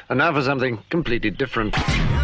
And now for something completely different.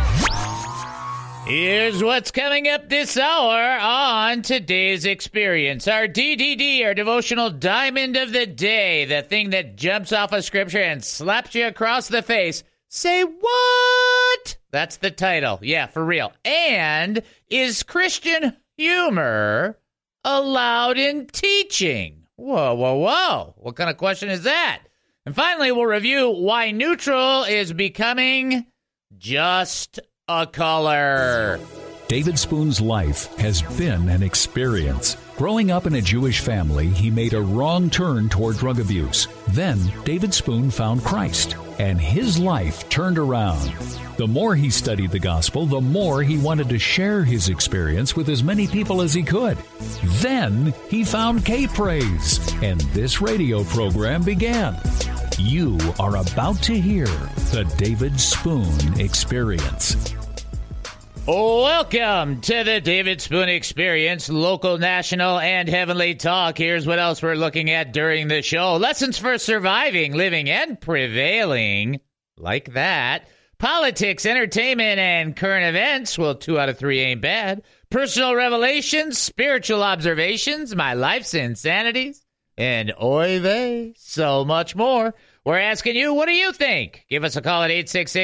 Here's what's coming up this hour on Today's Experience. Our DDD, our devotional diamond of the day, the thing that jumps off of Scripture and slaps you across the face. Say what? That's the title. Yeah, for real. And is Christian humor allowed in teaching? Whoa, whoa, whoa. What kind of question is that? And finally, we'll review why neutral is becoming just a color. David Spoon's life has been an experience. Growing up in a Jewish family, he made a wrong turn toward drug abuse. Then, David Spoon found Christ, and his life turned around. The more he studied the gospel, the more he wanted to share his experience with as many people as he could. Then, he found K-Praise, and this radio program began. You are about to hear the David Spoon Experience. Welcome to the David Spoon Experience, local, national, and heavenly talk. Here's what else we're looking at during the show. Lessons for surviving, living, and prevailing. Like that. Politics, entertainment, and current events. Well, 2 out of 3 ain't bad. Personal revelations, spiritual observations, my life's insanities, and oy vey, so much more. We're asking you, what do you think? Give us a call at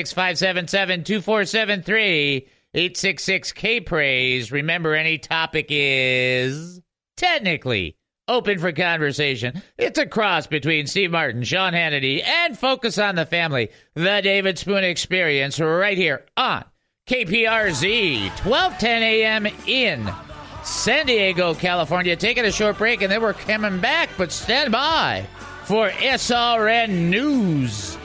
866-577-2473. 866-K-Praise. Remember, any topic is technically open for conversation. It's a cross between Steve Martin, Sean Hannity, and Focus on the Family. The David Spoon Experience right here on KPRZ, 1210 a.m. in San Diego, California. Taking a short break, and then we're coming back, but stand by for SRN News.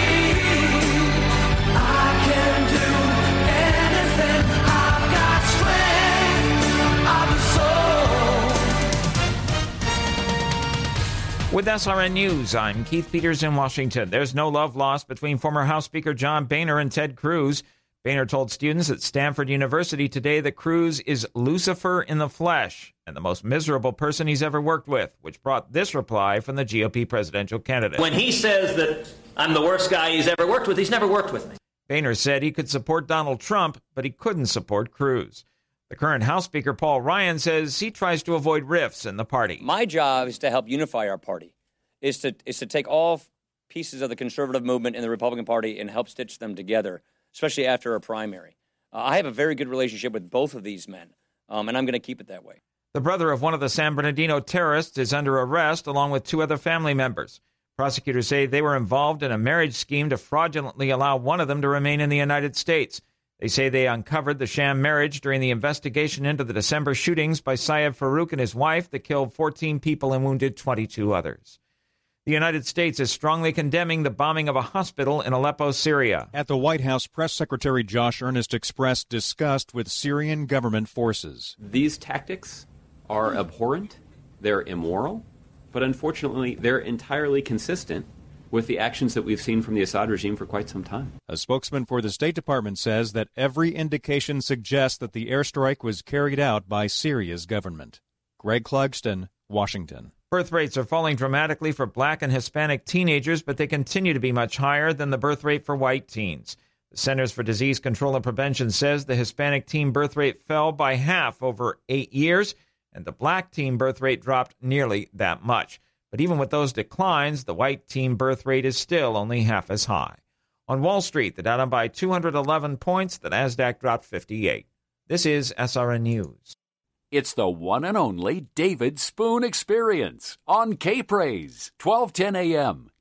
With SRN News, I'm Keith Peters in Washington. There's no love lost between former House Speaker John Boehner and Ted Cruz. Boehner told students at Stanford University today that Cruz is Lucifer in the flesh and the most miserable person he's ever worked with, which brought this reply from the GOP presidential candidate. When he says that I'm the worst guy he's ever worked with, he's never worked with me. Boehner said he could support Donald Trump, but he couldn't support Cruz. The current House Speaker, Paul Ryan, says he tries to avoid rifts in the party. My job is to help unify our party, is to take all pieces of the conservative movement in the Republican Party and help stitch them together, especially after a primary. I have a very good relationship with both of these men, and I'm going to keep it that way. The brother of one of the San Bernardino terrorists is under arrest, along with 2 other family members. Prosecutors say they were involved in a marriage scheme to fraudulently allow one of them to remain in the United States. They say they uncovered the sham marriage during the investigation into the December shootings by Syed Farouk and his wife that killed 14 people and wounded 22 others. The United States is strongly condemning the bombing of a hospital in Aleppo, Syria. At the White House, Press Secretary Josh Earnest expressed disgust with Syrian government forces. These tactics are abhorrent, they're immoral, but unfortunately they're entirely consistent with the actions that we've seen from the Assad regime for quite some time. A spokesman for the State Department says that every indication suggests that the airstrike was carried out by Syria's government. Greg Clugston, Washington. Birth rates are falling dramatically for Black and Hispanic teenagers, but they continue to be much higher than the birth rate for white teens. The Centers for Disease Control and Prevention says the Hispanic teen birth rate fell by half over 8 years, and the Black teen birth rate dropped nearly that much. But even with those declines, the white teen birth rate is still only half as high. On Wall Street, the Dow down by 211 points, the Nasdaq dropped 58. This is SRN News. It's the one and only David Spoon Experience on K-Praise, 1210 a.m.,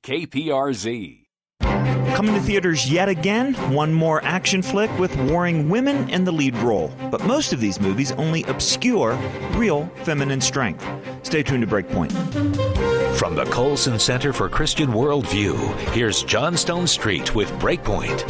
KPRZ. Coming to theaters yet again, one more action flick with warring women in the lead role. But most of these movies only obscure real feminine strength. Stay tuned to Breakpoint. From the Colson Center for Christian Worldview, here's John Stone Street with Breakpoint.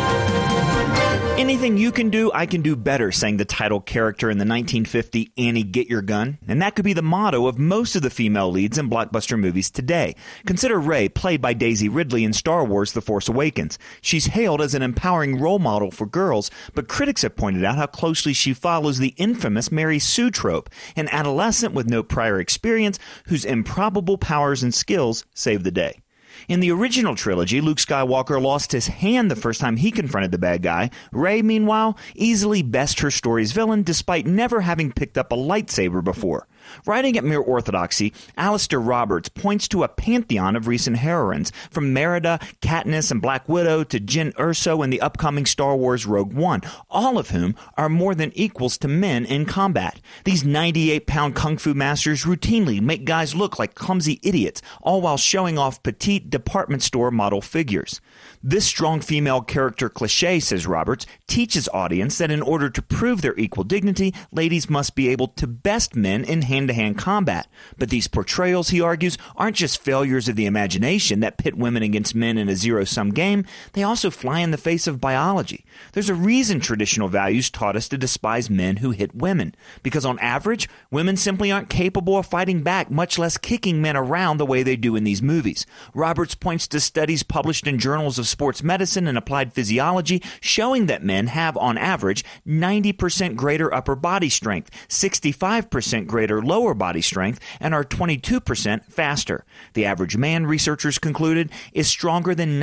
Anything you can do, I can do better, sang the title character in the 1950 Annie Get Your Gun. And that could be the motto of most of the female leads in blockbuster movies today. Consider Rey, played by Daisy Ridley in Star Wars The Force Awakens. She's hailed as an empowering role model for girls, but critics have pointed out how closely she follows the infamous Mary Sue trope, an adolescent with no prior experience whose improbable powers and skills save the day. In the original trilogy, Luke Skywalker lost his hand the first time he confronted the bad guy. Rey, meanwhile, easily best her story's villain despite never having picked up a lightsaber before. Writing at Mere Orthodoxy, Alistair Roberts points to a pantheon of recent heroines, from Merida, Katniss, and Black Widow to Jyn Erso in the upcoming Star Wars Rogue One, all of whom are more than equals to men in combat. These 98-pound kung fu masters routinely make guys look like clumsy idiots, all while showing off petite department store model figures. This strong female character cliche, says Roberts, teaches audience that in order to prove their equal dignity, ladies must be able to best men in hand-to-hand combat. But these portrayals, he argues, aren't just failures of the imagination that pit women against men in a zero-sum game. They also fly in the face of biology. There's a reason traditional values taught us to despise men who hit women. Because on average, women simply aren't capable of fighting back, much less kicking men around the way they do in these movies. Roberts points to studies published in journals of sports medicine and applied physiology showing that men have, on average, 90% greater upper body strength, 65% greater lower body strength, and are 22% faster. The average man, researchers concluded, is stronger than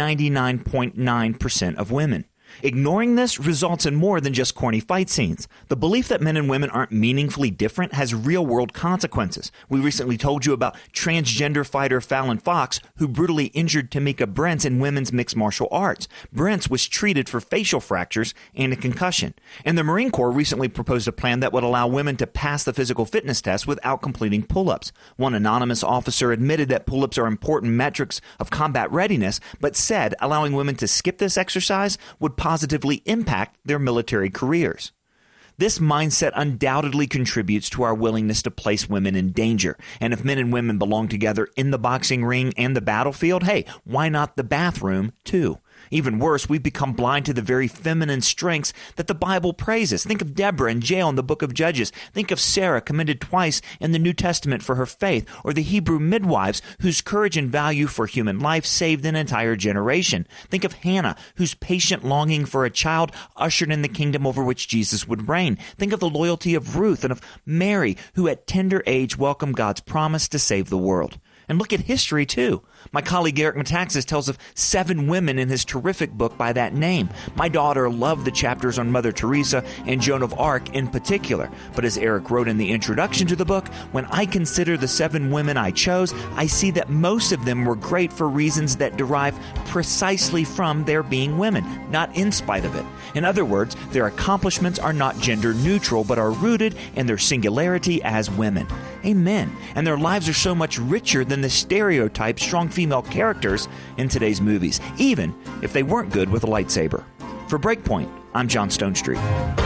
99.9% of women. Ignoring this results in more than just corny fight scenes. The belief that men and women aren't meaningfully different has real-world consequences. We recently told you about transgender fighter Fallon Fox, who brutally injured Tamika Brents in women's mixed martial arts. Brents was treated for facial fractures and a concussion. And the Marine Corps recently proposed a plan that would allow women to pass the physical fitness test without completing pull-ups. One anonymous officer admitted that pull-ups are important metrics of combat readiness, but said allowing women to skip this exercise would positively impact their military careers. This mindset undoubtedly contributes to our willingness to place women in danger. And if men and women belong together in the boxing ring and the battlefield, hey, why not the bathroom too? Even worse, we've become blind to the very feminine strengths that the Bible praises. Think of Deborah in jail in the book of Judges. Think of Sarah, commended twice in the New Testament for her faith, or the Hebrew midwives, whose courage and value for human life saved an entire generation. Think of Hannah, whose patient longing for a child ushered in the kingdom over which Jesus would reign. Think of the loyalty of Ruth and of Mary, who at tender age welcomed God's promise to save the world. And look at history, too. My colleague Eric Metaxas tells of 7 women in his terrific book by that name. My daughter loved the chapters on Mother Teresa and Joan of Arc in particular. But as Eric wrote in the introduction to the book, when I consider the 7 women I chose, I see that most of them were great for reasons that derive precisely from their being women, not in spite of it. In other words, their accomplishments are not gender neutral, but are rooted in their singularity as women. Amen. And their lives are so much richer than the stereotyped strong female characters in today's movies, even if they weren't good with a lightsaber. For Breakpoint, I'm John Stonestreet.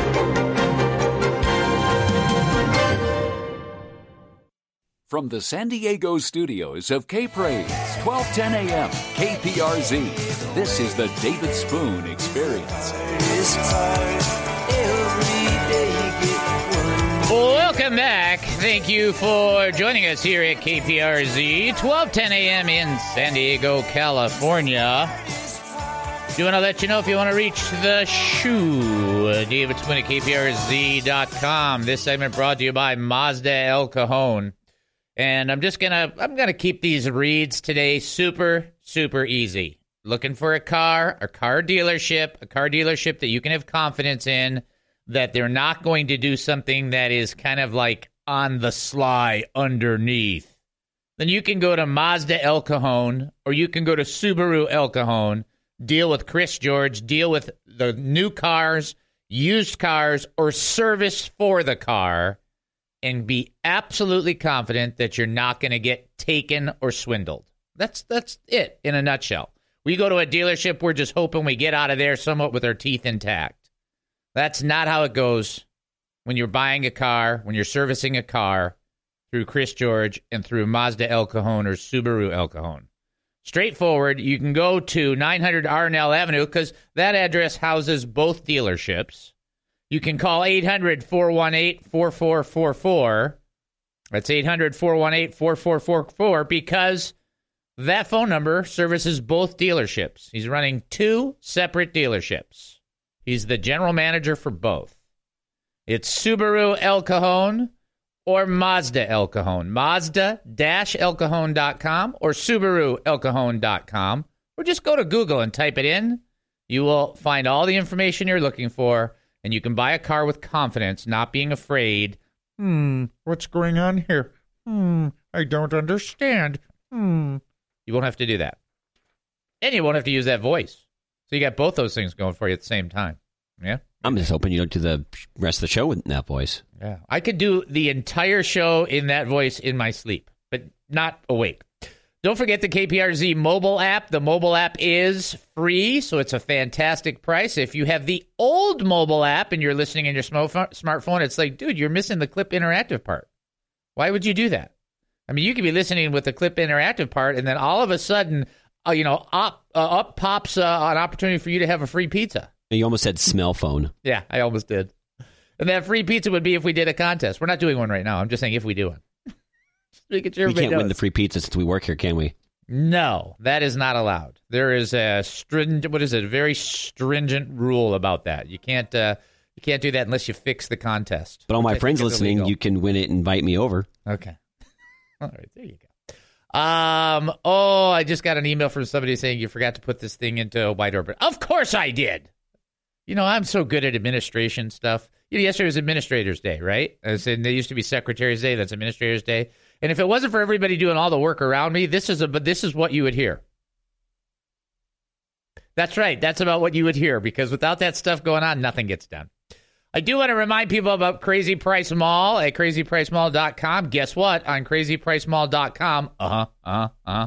From the San Diego studios of K-Praise, 1210 AM, KPRZ, this is the David Spoon Experience. Welcome back. Thank you for joining us here at KPRZ, 1210 AM in San Diego, California. Do want to let you know if you want to reach the shoe, David Spoon at KPRZ.com. This segment brought to you by Mazda El Cajon. And I'm gonna keep these reads today super easy. Looking for a car dealership that you can have confidence in, that they're not going to do something that is kind of like on the sly underneath. Then you can go to Mazda El Cajon, or you can go to Subaru El Cajon, deal with Chris George, deal with the new cars, used cars, or service for the car, and be absolutely confident that you're not going to get taken or swindled. That's it in a nutshell. We go to a dealership, we're just hoping we get out of there somewhat with our teeth intact. That's not how it goes when you're buying a car, when you're servicing a car through Chris George and through Mazda El Cajon or Subaru El Cajon. Straightforward, you can go to 900 Arnell Avenue because that address houses both dealerships. You can call 800-418-4444. That's 800-418-4444 because that phone number services both dealerships. He's running 2 separate dealerships. He's the general manager for both. It's Subaru El Cajon or Mazda El Cajon. Mazda-elcajon.com or SubaruElcajon.com. Or just go to Google and type it in. You will find all the information you're looking for, and you can buy a car with confidence, not being afraid. What's going on here? I don't understand. You won't have to do that. And you won't have to use that voice. So you got both those things going for you at the same time. Yeah? I'm just hoping you don't do the rest of the show with that voice. Yeah. I could do the entire show in that voice in my sleep, but not awake. Don't forget the KPRZ mobile app. The mobile app is free, so it's a fantastic price. If you have the old mobile app and you're listening in your smartphone, it's like, dude, you're missing the Clip Interactive part. Why would you do that? I mean, you could be listening with the Clip Interactive part, and then all of a sudden, up pops an opportunity for you to have a free pizza. You almost said smell phone. Yeah, I almost did. And that free pizza would be if we did a contest. We're not doing one right now. I'm just saying if we do one. We can't win the free pizza since we work here, can we? No, that is not allowed. There is a very stringent rule about that. You can't do that unless you fix the contest. But all my friends listening, you can win it and invite me over. Okay. All right, there you go. I just got an email from somebody saying you forgot to put this thing into a wide orbit. Of course I did. I'm so good at administration stuff. Yesterday was Administrator's Day, right? I said there used to be Secretary's Day. That's Administrator's Day. And if it wasn't for everybody doing all the work around me, this is what you would hear. That's right. That's about what you would hear, because without that stuff going on, nothing gets done. I do want to remind people about Crazy Price Mall at crazypricemall.com. Guess what? On crazypricemall.com, on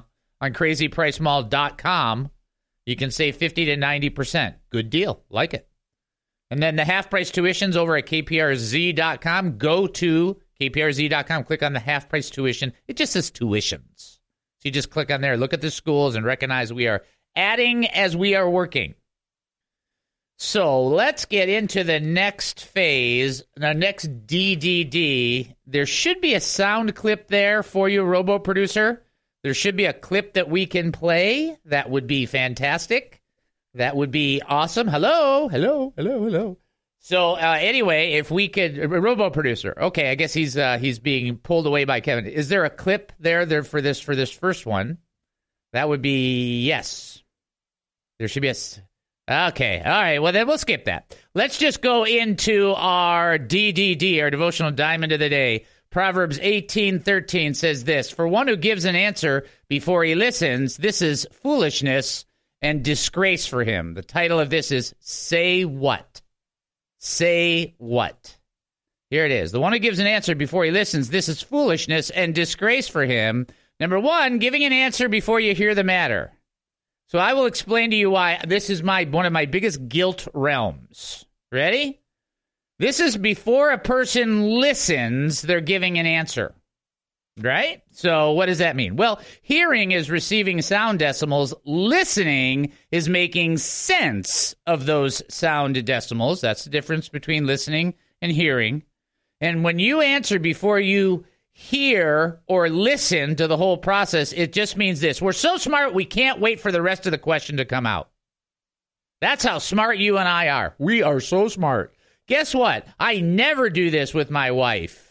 crazypricemall.com, you can save 50 to 90%. Good deal. Like it. And then the half-price tuitions over at kprz.com. Go to kprz.com, click on the half-price tuition. It just says tuitions. So you just click on there, look at the schools, and recognize we are adding as we are working. So let's get into the next phase, the next DDD. There should be a sound clip there for you, Robo Producer. There should be a clip that we can play. That would be fantastic. That would be awesome. Hello. So anyway, if we could, Robo Producer. Okay, I guess he's being pulled away by Kevin. Is there a clip there for this first one? That would be yes. There should be a. Okay, all right. Well, then we'll skip that. Let's just go into our DDD, our devotional diamond of the day. Proverbs 18:13 says this: "For one who gives an answer before he listens, this is foolishness and disgrace for him." The title of this is Say What? Say what? Here it is. The one who gives an answer before he listens, this is foolishness and disgrace for him. Number one, giving an answer before you hear the matter. So I will explain to you why this is one of my biggest guilt realms. Ready? This is before a person listens, they're giving an answer. Right? So what does that mean? Well, hearing is receiving sound decimals. Listening is making sense of those sound decimals. That's the difference between listening and hearing. And when you answer before you hear or listen to the whole process, it just means this: we're so smart we can't wait for the rest of the question to come out. That's how smart you and I are. We are so smart. Guess what? I never do this with my wife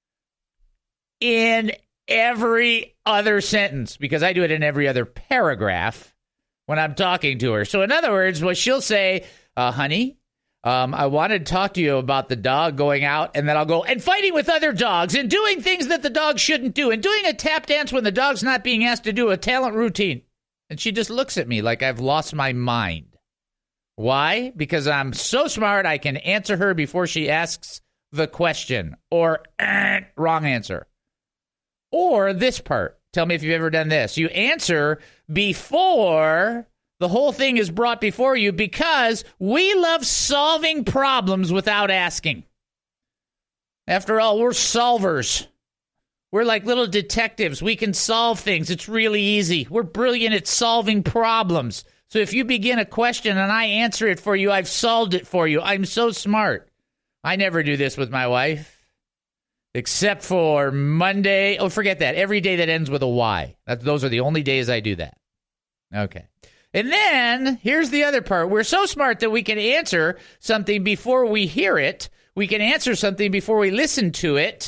in every other sentence, because I do it in every other paragraph when I'm talking to her. So in other words, what she'll say, honey, I wanted to talk to you about the dog going out, and then I'll go, and fighting with other dogs, and doing things that the dog shouldn't do, and doing a tap dance when the dog's not being asked to do a talent routine. And she just looks at me like I've lost my mind. Why? Because I'm so smart I can answer her before she asks the question, or wrong answer. Or this part. Tell me if you've ever done this. You answer before the whole thing is brought before you, because we love solving problems without asking. After all, we're solvers. We're like little detectives. We can solve things. It's really easy. We're brilliant at solving problems. So if you begin a question and I answer it for you, I've solved it for you. I'm so smart. I never do this with my wife, except for Monday. Oh, forget that. Every day that ends with a Y. Those are the only days I do that. Okay. And then here's the other part. We're so smart that we can answer something before we hear it. We can answer something before we listen to it.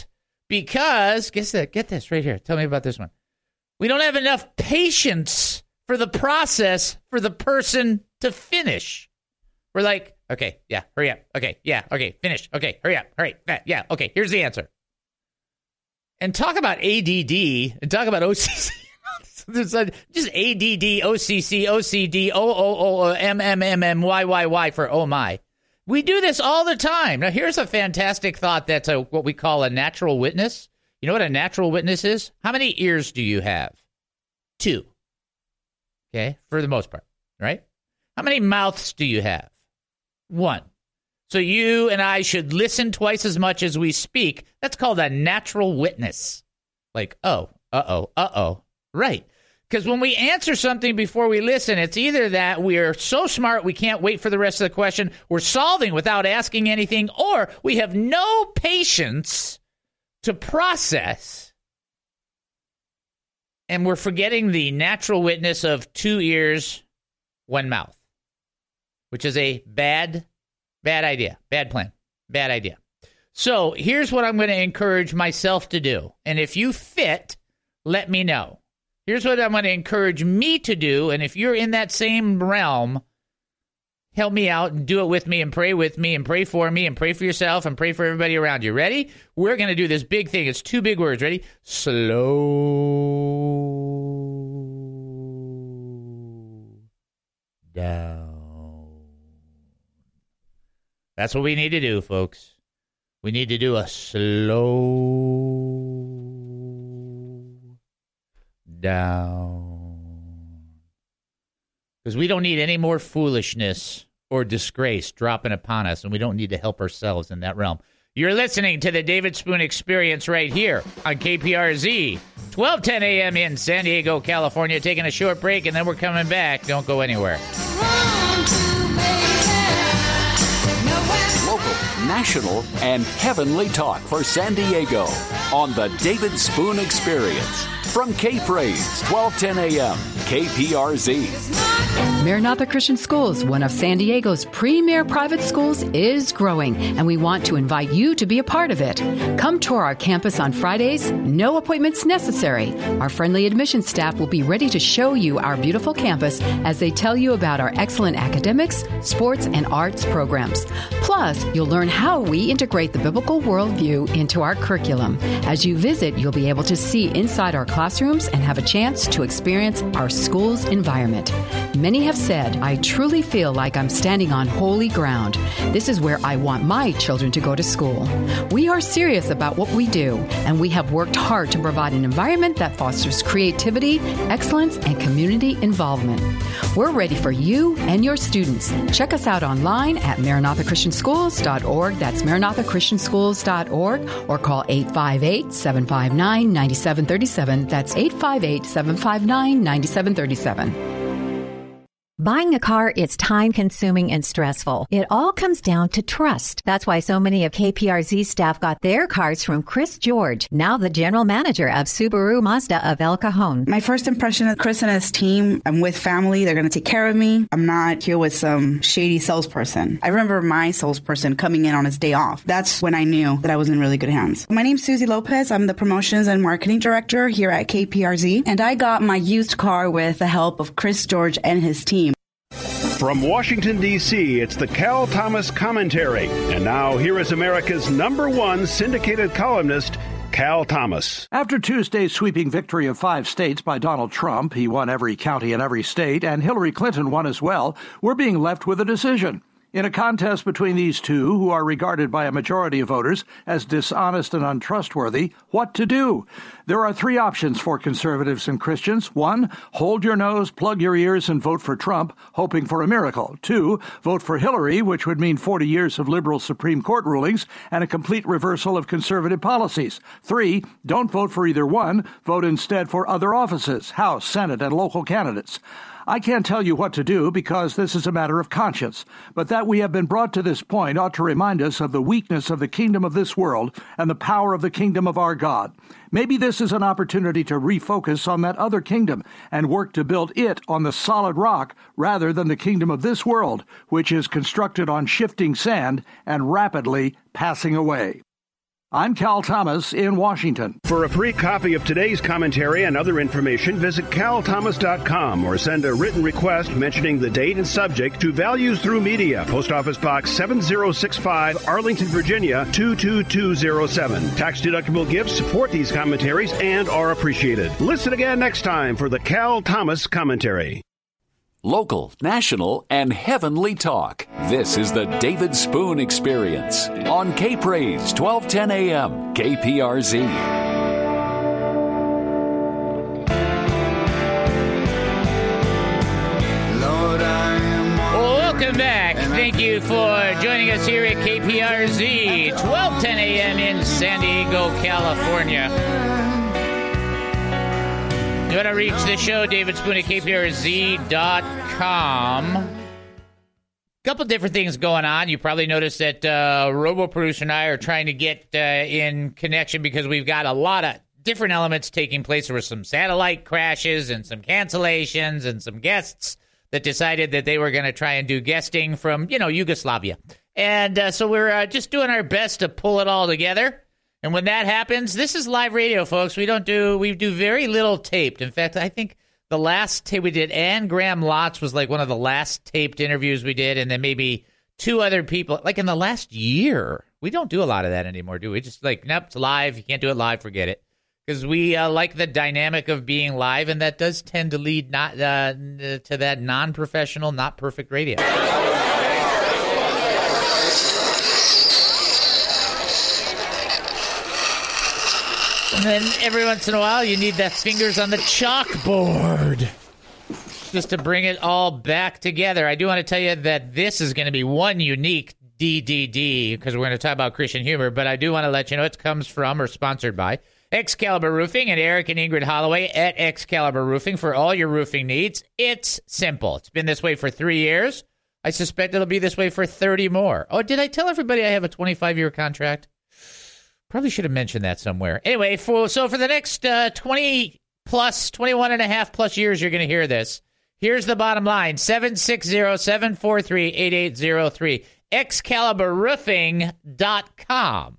Because, get this right here. Tell me about this one. We don't have enough patience for the process for the person to finish. We're like, okay, yeah, hurry up. Okay, yeah, okay, finish. Okay, hurry up, hurry, yeah, okay, here's the answer. And talk about ADD and talk about OCC. Just ADD, OCC, OCD, OOO, MMMMYYY for oh my. We do this all the time. Now, here's a fantastic thought that's what we call a natural witness. You know what a natural witness is? How many ears do you have? 2. Okay, for the most part, right? How many mouths do you have? 1. So you and I should listen twice as much as we speak. That's called a natural witness. Like, right. Because when we answer something before we listen, it's either that we're so smart we can't wait for the rest of the question, we're solving without asking anything, or we have no patience to process, and we're forgetting the natural witness of 2 ears, 1 mouth, which is a bad idea, bad plan, bad idea. So here's what I'm going to encourage myself to do. And if you fit, let me know. Here's what I'm going to encourage me to do. And if you're in that same realm, help me out and do it with me and pray for me and pray for yourself and pray for everybody around you. Ready? We're going to do this big thing. It's 2 big words. Ready? Slow down. That's what we need to do, folks. We need to do a slow down. Because we don't need any more foolishness or disgrace dropping upon us, and we don't need to help ourselves in that realm. You're listening to the David Spoon Experience right here on KPRZ, 1210 a.m. in San Diego, California. Taking a short break, and then we're coming back. Don't go anywhere. Local, national, and heavenly talk for San Diego on the David Spoon Experience. From K-Praise, 1210 a.m., KPRZ. Maranatha Christian Schools, one of San Diego's premier private schools, is growing, and we want to invite you to be a part of it. Come tour our campus on Fridays, no appointments necessary. Our friendly admissions staff will be ready to show you our beautiful campus as they tell you about our excellent academics, sports, and arts programs. Plus, you'll learn how we integrate the biblical worldview into our curriculum. As you visit, you'll be able to see inside our classrooms and have a chance to experience our school's environment. Many have said, I truly feel like I'm standing on holy ground. This is where I want my children to go to school. We are serious about what we do, and we have worked hard to provide an environment that fosters creativity, excellence, and community involvement. We're ready for you and your students. Check us out online at MaranathaChristianSchools.org. That's MaranathaChristianSchools.org, or call 858-759-9737. That's 858-759-9737. Buying a car is time-consuming and stressful. It all comes down to trust. That's why so many of KPRZ staff got their cars from Chris George, now the general manager of Subaru Mazda of El Cajon. My first impression of Chris and his team, I'm with family. They're going to take care of me. I'm not here with some shady salesperson. I remember my salesperson coming in on his day off. That's when I knew that I was in really good hands. My name's Susie Lopez. I'm the promotions and marketing director here at KPRZ, and I got my used car with the help of Chris George and his team. From Washington, D.C., it's the Cal Thomas Commentary. And now, here is America's #1 syndicated columnist, Cal Thomas. After Tuesday's sweeping victory of 5 states by Donald Trump, he won every county in every state, and Hillary Clinton won as well, we're being left with a decision. In a contest between these two, who are regarded by a majority of voters as dishonest and untrustworthy, what to do? There are 3 options for conservatives and Christians. 1, hold your nose, plug your ears, and vote for Trump, hoping for a miracle. 2, vote for Hillary, which would mean 40 years of liberal Supreme Court rulings and a complete reversal of conservative policies. 3, don't vote for either one. Vote instead for other offices, House, Senate, and local candidates. I can't tell you what to do because this is a matter of conscience, but that we have been brought to this point ought to remind us of the weakness of the kingdom of this world and the power of the kingdom of our God. Maybe this is an opportunity to refocus on that other kingdom and work to build it on the solid rock rather than the kingdom of this world, which is constructed on shifting sand and rapidly passing away. I'm Cal Thomas in Washington. For a free copy of today's commentary and other information, visit calthomas.com or send a written request mentioning the date and subject to Values Through Media, Post Office Box 7065, Arlington, Virginia 22207. Tax-deductible gifts support these commentaries and are appreciated. Listen again next time for the Cal Thomas Commentary. Local, national, and heavenly talk. This is the David Spoon Experience on K-Praise, 1210 AM, KPRZ. Welcome back. Thank you for joining us here at KPRZ, 1210 AM in San Diego, California. You want to reach the show, David Spoon at KPRZ.com. A couple different things going on. You probably noticed that Robo-Producer and I are trying to get in connection because we've got a lot of different elements taking place. There were some satellite crashes and some cancellations and some guests that decided that they were going to try and do guesting from, Yugoslavia. And so we're just doing our best to pull it all together. And when that happens, this is live radio, folks. We do very little taped. In fact, I think the last tape we did, Anne Graham Lotz was like one of the last taped interviews we did, and then maybe two other people, like in the last year. We don't do a lot of that anymore, do we? Just nope, it's live. You can't do it live, forget it. Because we like the dynamic of being live, and that does tend to lead not to that non-professional, not perfect radio. And then every once in a while, you need the fingers on the chalkboard just to bring it all back together. I do want to tell you that this is going to be one unique DDD because we're going to talk about Christian humor, but I do want to let you know it comes from or sponsored by Excalibur Roofing and Eric and Ingrid Holloway at Excalibur Roofing for all your roofing needs. It's simple. It's been this way for 3 years. I suspect it'll be this way for 30 more. Oh, did I tell everybody I have a 25-year contract? Probably should have mentioned that somewhere. Anyway, for the next 21 and a half plus years, you're going to hear this. Here's the bottom line, 760-743-8803, ExcaliburRoofing.com.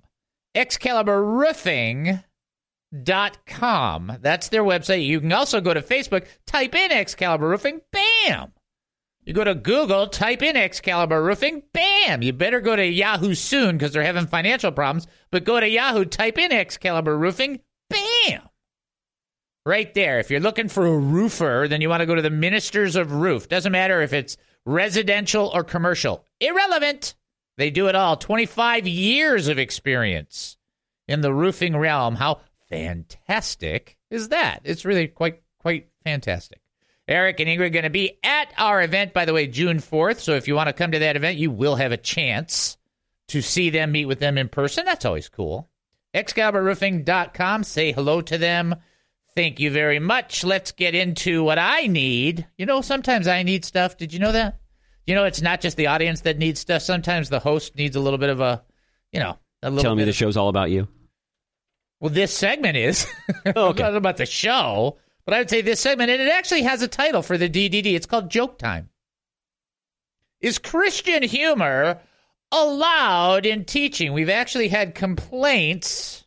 ExcaliburRoofing.com. That's their website. You can also go to Facebook, type in Excalibur Roofing, bam! You go to Google, type in Excalibur Roofing, bam! You better go to Yahoo soon because they're having financial problems, but go to Yahoo, type in Excalibur Roofing, bam! Right there. If you're looking for a roofer, then you want to go to the Ministers of Roof. Doesn't matter if it's residential or commercial. Irrelevant. They do it all. 25 years of experience in the roofing realm. How fantastic is that? It's really quite fantastic. Eric and Ingrid are going to be at our event, by the way, June 4th. So if you want to come to that event, you will have a chance to see them, meet with them in person. That's always cool. ExcaliburRoofing.com. Say hello to them. Thank you very much. Let's get into what I need. Sometimes I need stuff. Did you know that? It's not just the audience that needs stuff. Sometimes the host needs a little bit of a little Telling me the show's all about you? Well, this segment is. Oh, okay. Not about the show. But I would say this segment, and it actually has a title for the DDD. It's called Joke Time. Is Christian humor allowed in teaching? We've actually had complaints.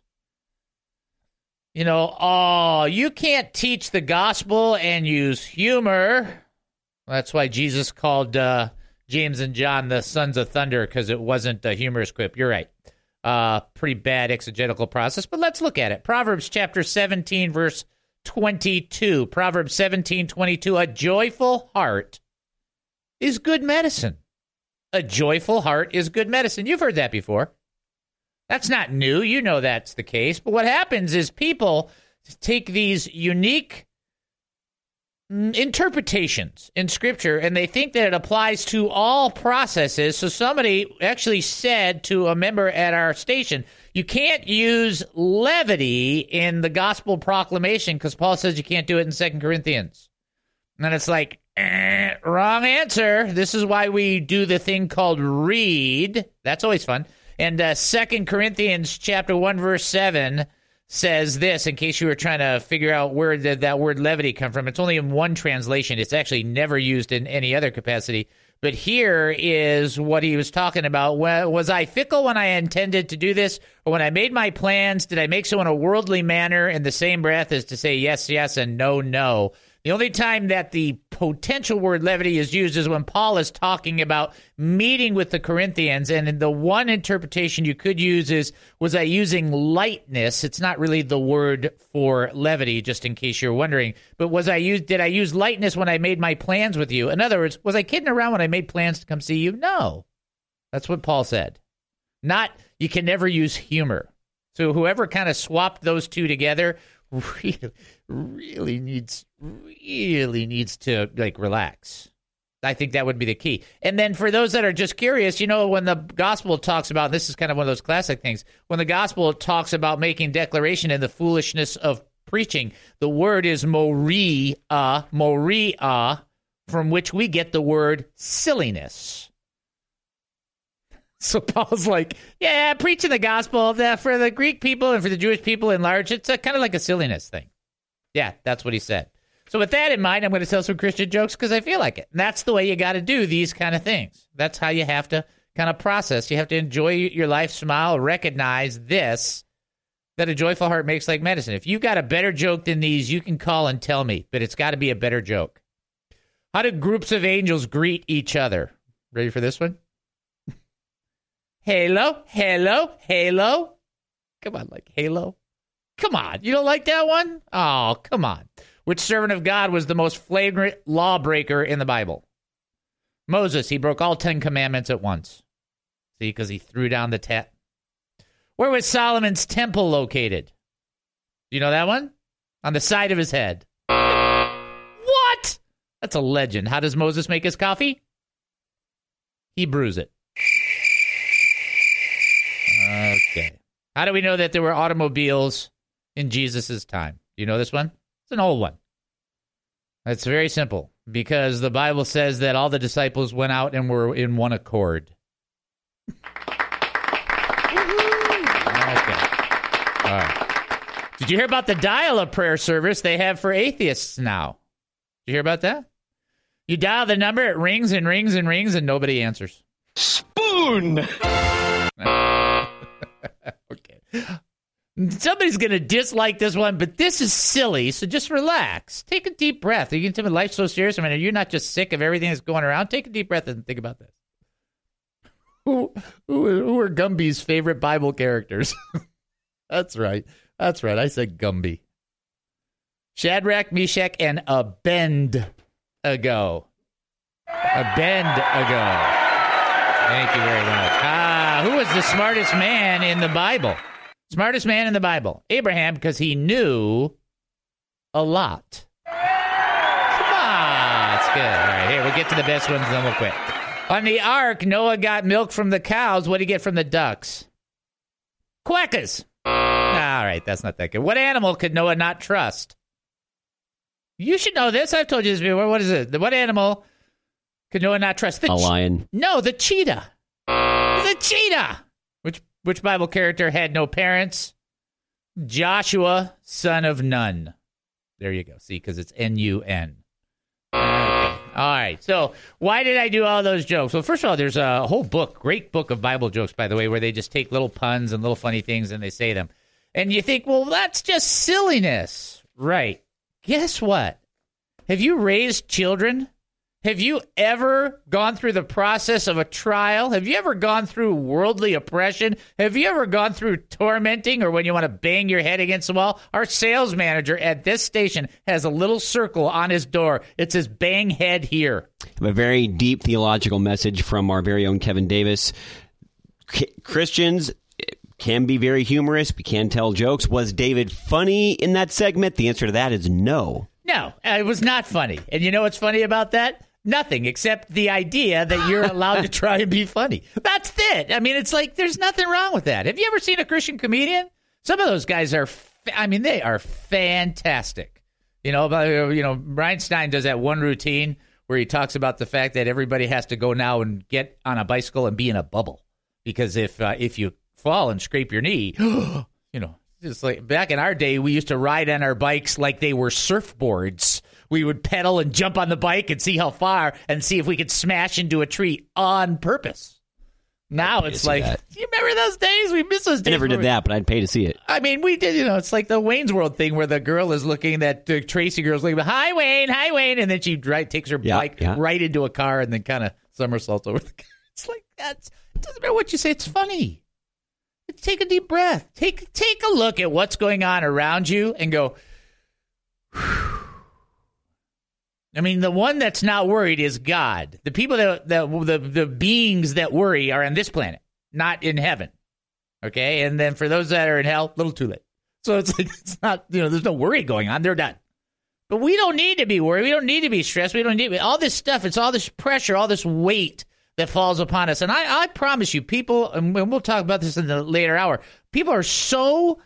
You can't teach the gospel and use humor. That's why Jesus called James and John the sons of thunder, because it wasn't a humorous quip. You're right. Pretty bad exegetical process, but let's look at it. Proverbs chapter 17, verse 22. Proverbs 17:22. A joyful heart is good medicine. A joyful heart is good medicine. You've heard that before. That's not new. You know that's the case. But what happens is people take these unique interpretations in Scripture, and they think that it applies to all processes. So somebody actually said to a member at our station, you can't use levity in the gospel proclamation because Paul says you can't do it in 2 Corinthians. And it's like, wrong answer. This is why we do the thing called read. That's always fun. And 2 Corinthians chapter 1, verse 7 says this, in case you were trying to figure out where did that word levity come from. It's only in one translation. It's actually never used in any other capacity. But here is what he was talking about. Was I fickle when I intended to do this? Or when I made my plans, did I make so in a worldly manner in the same breath as to say yes, yes, and no, no? The only time that the potential word levity is used is when Paul is talking about meeting with the Corinthians. And the one interpretation you could use is, was I using lightness? It's not really the word for levity, just in case you're wondering. But did I use lightness when I made my plans with you? In other words, was I kidding around when I made plans to come see you? No. That's what Paul said. Not, you can never use humor. So whoever kind of swapped those two together really needs to relax. I think that would be the key. And then for those that are just curious, when the gospel talks about, this is kind of one of those classic things, when the gospel talks about making declaration in the foolishness of preaching, the word is moria, from which we get the word silliness. So Paul's like, yeah, preaching the gospel for the Greek people and for the Jewish people in large, it's kind of like a silliness thing. Yeah, that's what he said. So with that in mind, I'm going to tell some Christian jokes because I feel like it. And that's the way you got to do these kind of things. That's how you have to kind of process. You have to enjoy your life, smile, recognize this, that a joyful heart makes like medicine. If you've got a better joke than these, you can call and tell me, but it's got to be a better joke. How do groups of angels greet each other? Ready for this one? Halo, halo, halo. Come on, like halo. Come on, you don't like that one? Oh, come on. Which servant of God was the most flagrant lawbreaker in the Bible? Moses. He broke all 10 commandments at once. See, because he threw down the tent. Where was Solomon's temple located? Do you know that one? On the side of his head. What? That's a legend. How does Moses make his coffee? He brews it. Okay. How do we know that there were automobiles in Jesus' time? Do you know this one? It's an old one. It's very simple. Because the Bible says that all the disciples went out and were in one accord. Okay. All right. Did you hear about the dial-a-prayer service they have for atheists now? Did you hear about that? You dial the number, it rings and rings and rings, and nobody answers. Spoon! Okay. Somebody's going to dislike this one, but this is silly, so just relax. Take a deep breath. You can tell me life's so serious. I mean, you're not just sick of everything that's going around. Take a deep breath and think about this. Who are Gumby's favorite Bible characters? That's right. That's right. I said Gumby. Shadrach, Meshach, and Abednego. Abednego. Thank you very much. Who was the smartest man in the Bible? Smartest man in the Bible. Abraham, because he knew a lot. Come on. That's good. All right, here, we'll get to the best ones, then we'll quit. On the ark, Noah got milk from the cows. What did he get from the ducks? Quackers. All right, that's not that good. What animal could Noah not trust? You should know this. I've told you this before. What is it? What animal could Noah not trust? A lion. No, the cheetah. The cheetah. Which Bible character had no parents? Joshua, son of Nun. There you go. See, because it's N-U-N. Okay. All right. So why did I do all those jokes? Well, first of all, there's a whole book, great book of Bible jokes, by the way, where they just take little puns and little funny things and they say them. And you think, well, that's just silliness. Right. Guess what? Have you raised children? Have you ever gone through the process of a trial? Have you ever gone through worldly oppression? Have you ever gone through tormenting or when you want to bang your head against the wall? Our sales manager at this station has a little circle on his door. It says, bang head here. A very deep theological message from our very own Kevin Davis. Christians can be very humorous. We can tell jokes. Was David funny in that segment? The answer to that is no. No, it was not funny. And you know what's funny about that? Nothing, except the idea that you're allowed to try and be funny. That's it. I mean, it's like there's nothing wrong with that. Have you ever seen a Christian comedian? Some of those guys are, they are fantastic. Brian Stein does that one routine where he talks about the fact that everybody has to go now and get on a bicycle and be in a bubble. Because if you fall and scrape your knee, just like back in our day, we used to ride on our bikes like they were surfboards. we would pedal and jump on the bike and see how far and see if we could smash into a tree on purpose. Now it's like, you remember those days? We miss those days. I never did that, but I'd pay to see it. I mean, we did, it's like the Wayne's World thing where the girl is looking, that Tracy girl's looking, hi, Wayne, and then she takes her bike right into a car and then kind of somersaults over the car. It's like, it doesn't matter what you say, it's funny. Take a deep breath. Take a look at what's going on around you and go, whew. I mean, the one that's not worried is God. The people the beings that worry are on this planet, not in heaven. Okay? And then for those that are in hell, a little too late. So it's like, it's not, there's no worry going on. They're done. But we don't need to be worried. We don't need to be stressed. We don't need all this stuff. It's all this pressure, all this weight that falls upon us. And I promise you, people, and we'll talk about this in the later hour, people are so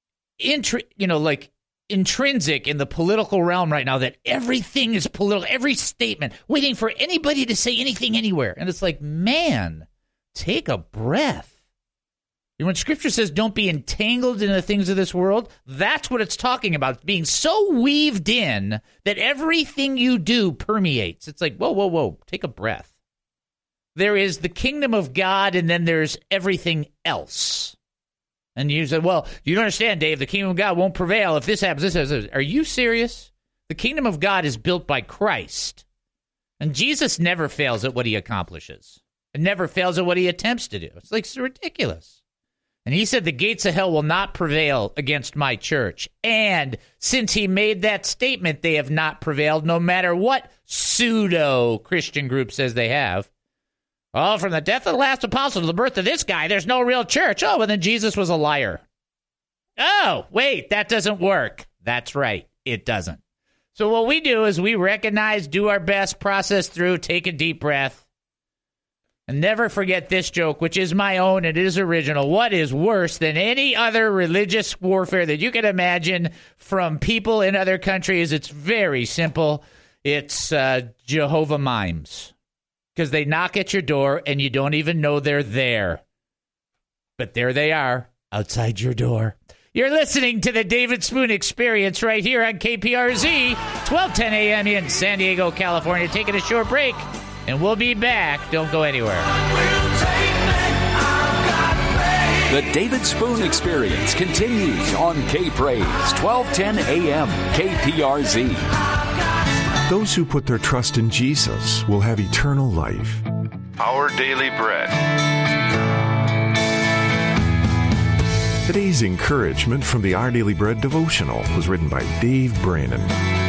intrinsic in the political realm right now that everything is political, every statement, waiting for anybody to say anything anywhere. And it's like, man, take a breath. When Scripture says don't be entangled in the things of this world, that's what it's talking about, being so weaved in that everything you do permeates. It's like, whoa, take a breath. There is the kingdom of God, and then there's everything else. And you say, well, you don't understand, Dave. The kingdom of God won't prevail if this happens, this happens. Are you serious? The kingdom of God is built by Christ. And Jesus never fails at what he accomplishes. It never fails at what he attempts to do. It's ridiculous. And he said the gates of hell will not prevail against my church. And since he made that statement, they have not prevailed, no matter what pseudo-Christian group says they have. Oh, from the death of the last apostle to the birth of this guy, there's no real church. Oh, well, then Jesus was a liar. Oh, wait, that doesn't work. That's right, it doesn't. So what we do is we recognize, do our best, process through, take a deep breath, and never forget this joke, which is my own. It is original. What is worse than any other religious warfare that you can imagine from people in other countries? It's very simple. It's Jehovah mimes. Because they knock at your door and you don't even know they're there. But there they are, outside your door. You're listening to the David Spoon Experience right here on KPRZ, 1210 a.m. in San Diego, California. Taking a short break, and we'll be back. Don't go anywhere. The David Spoon Experience continues on K-Praise, 1210 a.m. KPRZ. Those who put their trust in Jesus will have eternal life. Our Daily Bread. Today's encouragement from the Our Daily Bread devotional was written by Dave Brannon.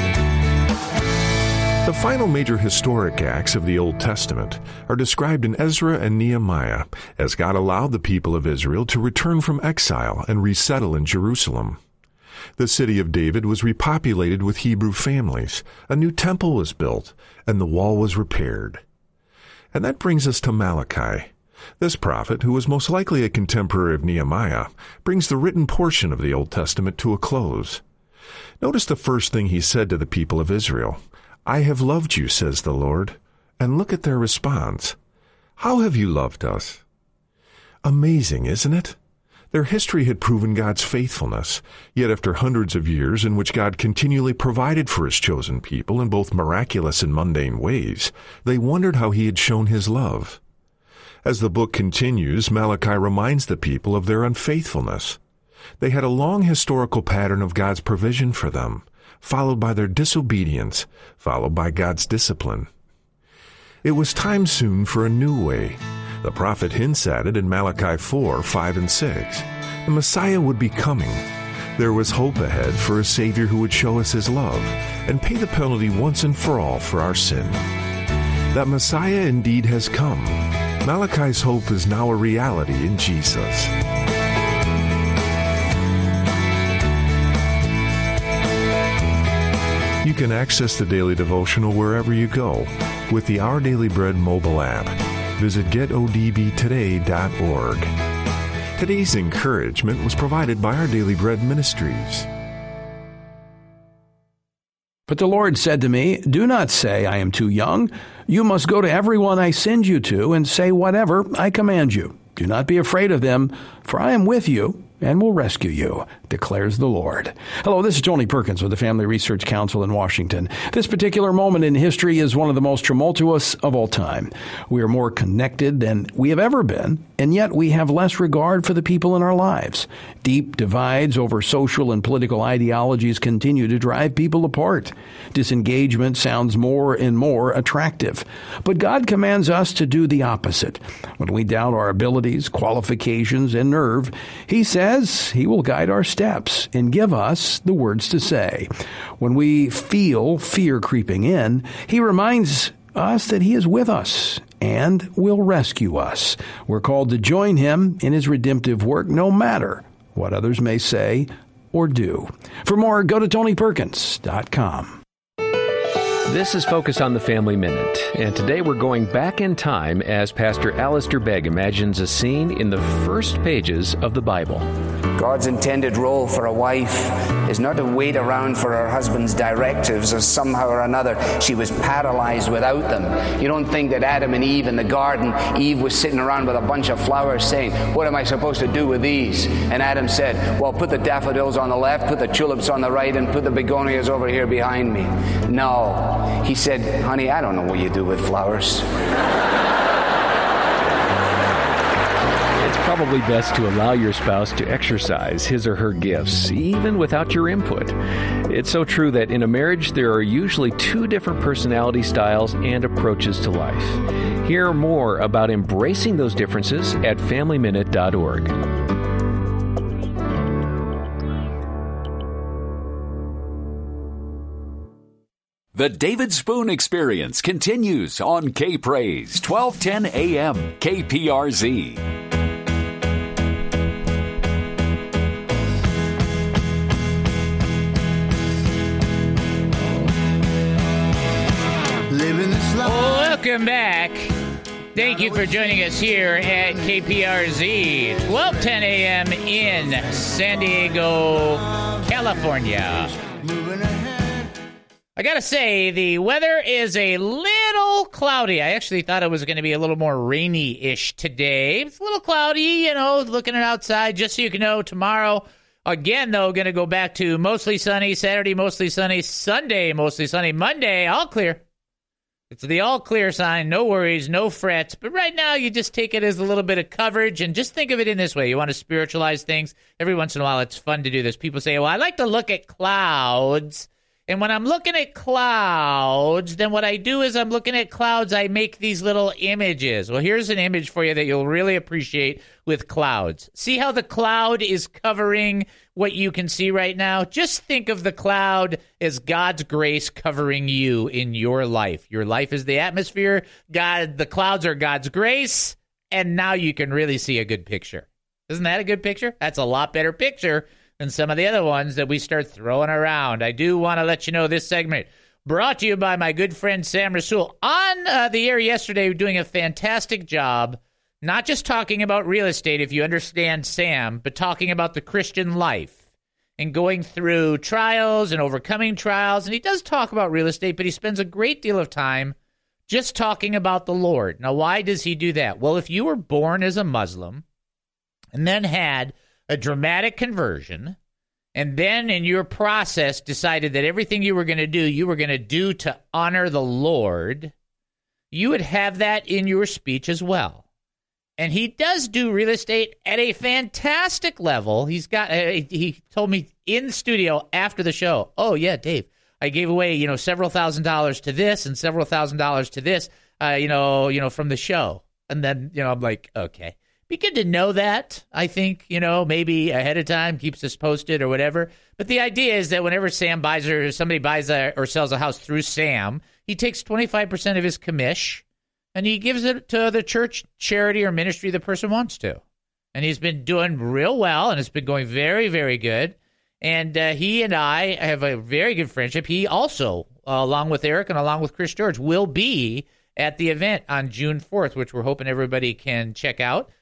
The final major historic acts of the Old Testament are described in Ezra and Nehemiah as God allowed the people of Israel to return from exile and resettle in Jerusalem. The city of David was repopulated with Hebrew families, a new temple was built, and the wall was repaired. And that brings us to Malachi. This prophet, who was most likely a contemporary of Nehemiah, brings the written portion of the Old Testament to a close. Notice the first thing he said to the people of Israel. I have loved you, says the Lord. And look at their response. How have you loved us? Amazing, isn't it? Their history had proven God's faithfulness, yet after hundreds of years in which God continually provided for his chosen people in both miraculous and mundane ways, they wondered how he had shown his love. As the book continues, Malachi reminds the people of their unfaithfulness. They had a long historical pattern of God's provision for them, followed by their disobedience, followed by God's discipline. It was time soon for a new way. The prophet hints at it in Malachi 4, 5, and 6. The Messiah would be coming. There was hope ahead for a Savior who would show us his love and pay the penalty once and for all for our sin. That Messiah indeed has come. Malachi's hope is now a reality in Jesus. You can access the Daily Devotional wherever you go with the Our Daily Bread mobile app. Visit getodbtoday.org. Today's encouragement was provided by Our Daily Bread Ministries. But the Lord said to me, do not say, I am too young. You must go to everyone I send you to and say whatever I command you. Do not be afraid of them, for I am with you, and will rescue you, declares the Lord. Hello, this is Tony Perkins with the Family Research Council in Washington. This particular moment in history is one of the most tumultuous of all time. We are more connected than we have ever been, and yet we have less regard for the people in our lives. Deep divides over social and political ideologies continue to drive people apart. Disengagement sounds more and more attractive. But God commands us to do the opposite. When we doubt our abilities, qualifications, and nerve, He says He will guide our steps and give us the words to say. When we feel fear creeping in, He reminds us that He is with us and will rescue us. We're called to join Him in His redemptive work, no matter what others may say or do. For more, go to TonyPerkins.com. This is Focus on the Family Minute, and today we're going back in time as Pastor Alistair Begg imagines a scene in the first pages of the Bible. God's intended role for a wife is not to wait around for her husband's directives, or somehow or another she was paralyzed without them. You don't think that Adam and Eve in the garden, Eve was sitting around with a bunch of flowers saying, "What am I supposed to do with these?" And Adam said, "Well, put the daffodils on the left, put the tulips on the right, and put the begonias over here behind me." No. He said, "Honey, I don't know what you do with flowers." It's probably best to allow your spouse to exercise his or her gifts, even without your input. It's so true that in a marriage, there are usually two different personality styles and approaches to life. Hear more about embracing those differences at FamilyMinute.org. The David Spoon Experience continues on K-Praise, 1210 AM, KPRZ. Welcome back. Thank you for joining us here at KPRZ, 1210 AM in San Diego, California. I gotta say, the weather is a little cloudy. I actually thought it was going to be a little more rainy-ish today. It's a little cloudy, looking at outside. Just so you can know, tomorrow, again, though, going to go back to mostly sunny. Saturday, mostly sunny. Sunday, mostly sunny. Monday, all clear. It's the all clear sign. No worries, no frets. But right now, you just take it as a little bit of coverage, and just think of it in this way. You want to spiritualize things. Every once in a while, it's fun to do this. People say, well, I like to look at clouds. And when I'm looking at clouds, then what I do is I'm looking at clouds, I make these little images. Well, here's an image for you that you'll really appreciate with clouds. See how the cloud is covering what you can see right now? Just think of the cloud as God's grace covering you in your life. Your life is the atmosphere. The clouds are God's grace, and now you can really see a good picture. Isn't that a good picture? That's a lot better picture than some of the other ones that we start throwing around. I do want to let you know this segment brought to you by my good friend Sam Rasool. On the air yesterday, doing a fantastic job, not just talking about real estate, if you understand Sam, but talking about the Christian life and going through trials and overcoming trials. And he does talk about real estate, but he spends a great deal of time just talking about the Lord. Now, why does he do that? Well, if you were born as a Muslim and then had a dramatic conversion, and then in your process decided that everything you were going to do to honor the Lord, you would have that in your speech as well. And he does do real estate at a fantastic level. He told me in the studio after the show, "Oh yeah, Dave, I gave away, several $1,000s to this and several $1,000s to this, from the show." And then, I'm like, okay. Be good to know that, I think, maybe ahead of time, keeps us posted or whatever. But the idea is that whenever Sam buys or somebody buys or sells a house through Sam, he takes 25% of his commish and he gives it to the church, charity, or ministry the person wants to. And he's been doing real well, and it's been going very, very good. And he and I have a very good friendship. He also, along with Eric and along with Chris George, will be at the event on June 4th, which we're hoping everybody can check out.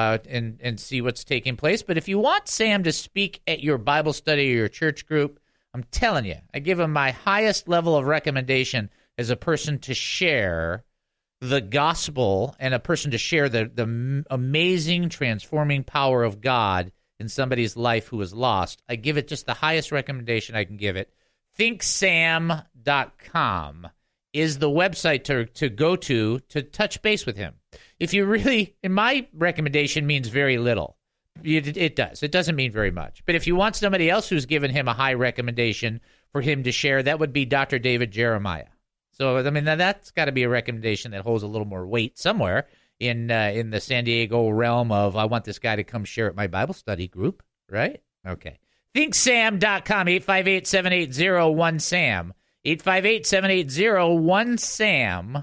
And see what's taking place. But if you want Sam to speak at your Bible study or your church group, I'm telling you, I give him my highest level of recommendation as a person to share the gospel and a person to share the amazing transforming power of God in somebody's life who is lost, I give it just the highest recommendation I can give it. ThinkSam.com is the website to go to touch base with him. If you really, and my recommendation means very little. It does. It doesn't mean very much. But if you want somebody else who's given him a high recommendation for him to share, that would be Dr. David Jeremiah. So, I mean, now that's got to be a recommendation that holds a little more weight somewhere in the San Diego realm of, I want this guy to come share at my Bible study group, right? Okay. ThinkSam.com, 858-780-1SAM. 858-780-1SAM.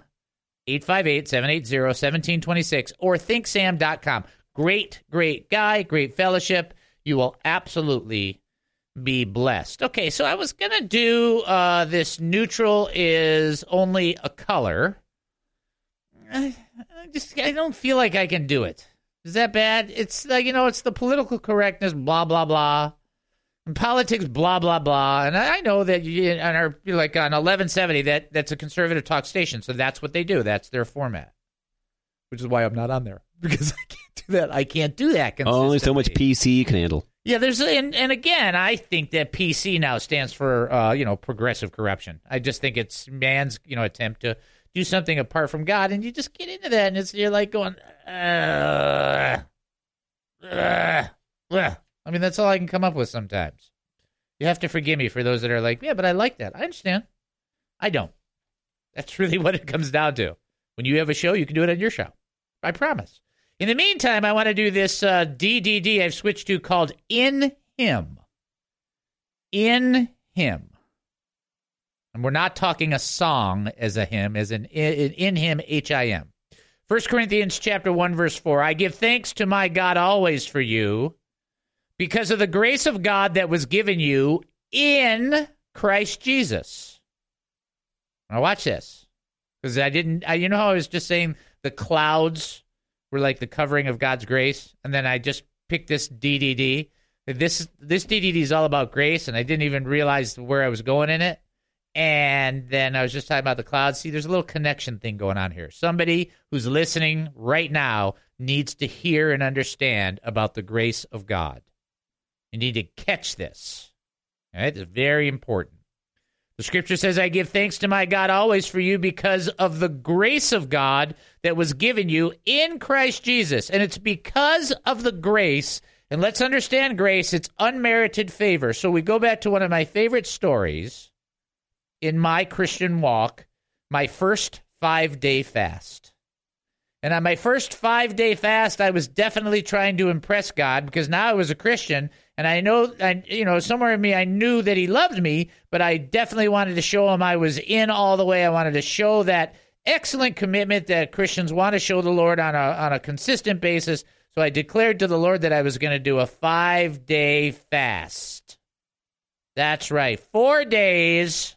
858-780-1726. Or ThinkSam.com. Great guy, great fellowship. You will absolutely be blessed. Okay, so I was going to do this neutral is only a color. I don't feel like I can do it. Is that bad? It's like, it's the political correctness, blah, blah, blah. And politics, blah, blah, blah. And I know that you're like on 1170, that's a conservative talk station. So that's what they do. That's their format, which is why I'm not on there, because I can't do that. I can't do that consistently. Only so much PC you can handle. Yeah, and again, I think that PC now stands for progressive corruption. I just think it's man's attempt to do something apart from God, and you just get into that, and you're like going, I mean, that's all I can come up with sometimes. You have to forgive me for those that are like, yeah, but I like that. I understand. I don't. That's really what it comes down to. When you have a show, you can do it on your show. I promise. In the meantime, I want to do this DDD I've switched to called In Him. In Him. And we're not talking a song as a hymn, as in Him, H-I-M. 1 Corinthians chapter 1, verse 4. I give thanks to my God always for you, because of the grace of God that was given you in Christ Jesus. Now watch this. Because you know how I was just saying the clouds were like the covering of God's grace, and then I just picked this DDD. This DDD is all about grace, and I didn't even realize where I was going in it. And then I was just talking about the clouds. See, there's a little connection thing going on here. Somebody who's listening right now needs to hear and understand about the grace of God. You need to catch this. All right? It's very important. The scripture says, I give thanks to my God always for you because of the grace of God that was given you in Christ Jesus. And it's because of the grace, and let's understand grace, it's unmerited favor. So we go back to one of my favorite stories in my Christian walk, my first 5-day fast. And on my first 5-day fast, I was definitely trying to impress God, because now I was a Christian, and I know, somewhere in me, I knew that he loved me, but I definitely wanted to show him I was in all the way. I wanted to show that excellent commitment that Christians want to show the Lord on a consistent basis. So I declared to the Lord that I was going to do a 5-day fast. That's right. 4 days,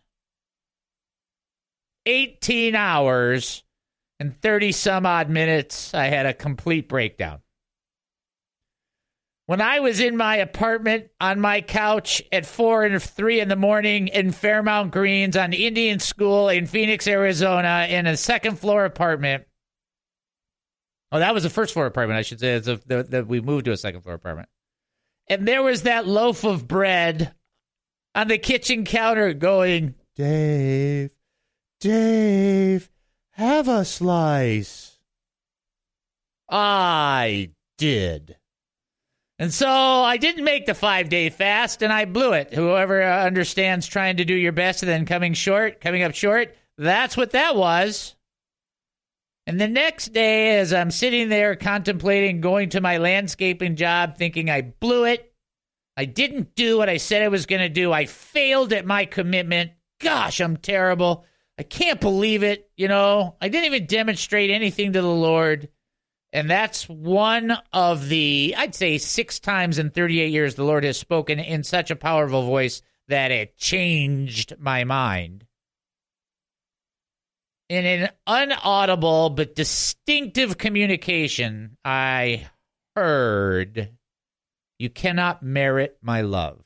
18 hours, and 30 some odd minutes. I had a complete breakdown. When I was in my apartment on my couch at 4 and 3 in the morning in Fairmount Greens on Indian School in Phoenix, Arizona, in a second-floor apartment. Oh, that was a first-floor apartment, I should say. That we moved to a second-floor apartment. And there was that loaf of bread on the kitchen counter going, Dave, have a slice. I did. And so I didn't make the 5-day fast, and I blew it. Whoever understands trying to do your best and then coming up short, that's what that was. And the next day, as I'm sitting there contemplating going to my landscaping job, thinking I blew it, I didn't do what I said I was going to do, I failed at my commitment. Gosh, I'm terrible. I can't believe it. I didn't even demonstrate anything to the Lord. And that's one of the, I'd say 6 times in 38 years, the Lord has spoken in such a powerful voice that it changed my mind. In an unaudible but distinctive communication, I heard, you cannot merit my love.